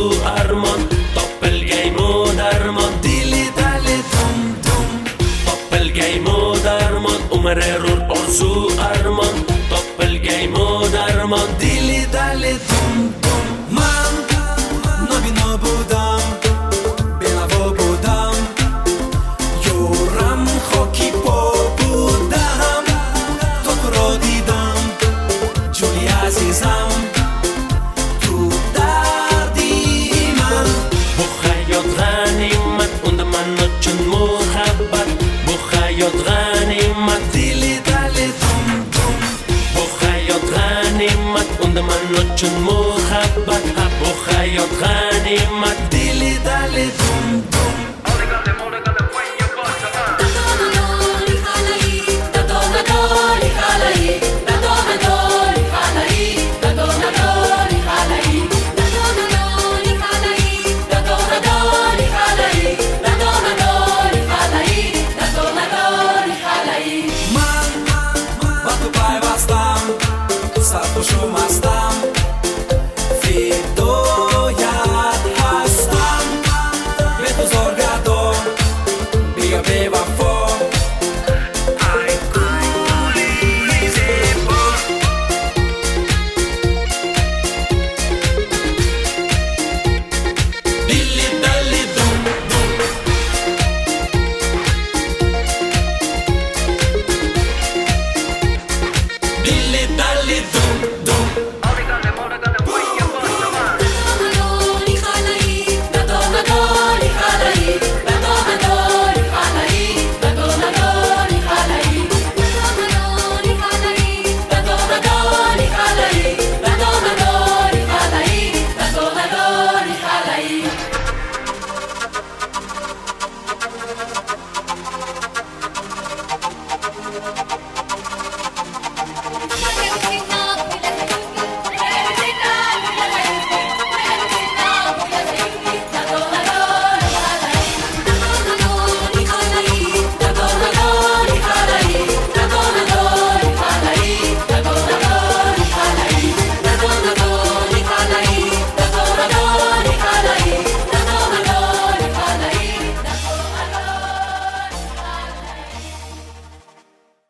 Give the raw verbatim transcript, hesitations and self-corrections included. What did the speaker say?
armon Doppelgejmo darmon Dili dali dum dum Doppelgejmo darmon Umarerur orzu armon Doppelgejmo darmon Dili dali dum dum من نابینا بودم بینوا بودم یورم خاکی پا بودم تو تو را دیدم جولی عزیزم تو دردی من Bu hayot g'animat unda man uchun muhabbat Bu hayot g'animat Dili dali dum dum Bu hayot g'animat unda man uchun muhabbat Bu hayot g'animat Dili dali dum dum من با تو پیوستم سرخوش و مستم